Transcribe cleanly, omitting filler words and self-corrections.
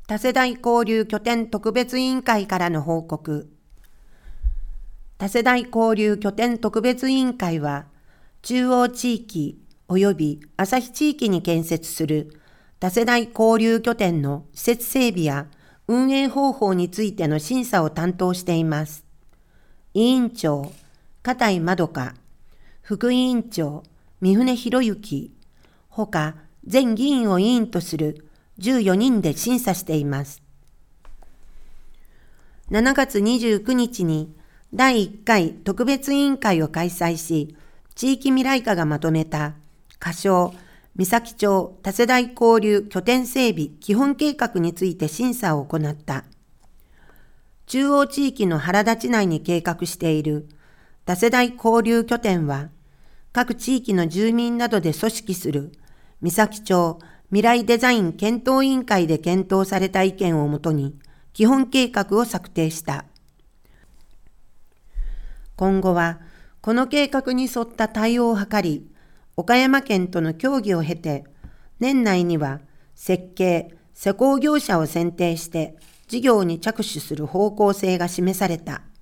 多世代交流拠点特別委員会からの報告。多世代交流拠点特別委員会は、中央地域及び旭地域に建設する多世代交流拠点の施設整備や運営方法についての審査を担当しています。委員長、片井まどか、副委員長、三船博之、ほか全議員を委員とする14人で審査しています。7月29日に第1回特別委員会を開催し、地域未来課がまとめた仮称三崎町多世代交流拠点整備基本計画について審査を行った。中央地域の原田地内に計画している多世代交流拠点は、各地域の住民などで組織する三崎町未来デザイン検討委員会で検討された意見をもとに基本計画を策定した。今後はこの計画に沿った対応を図り、岡山県との協議を経て、年内には設計・施工業者を選定して事業に着手する方向性が示された。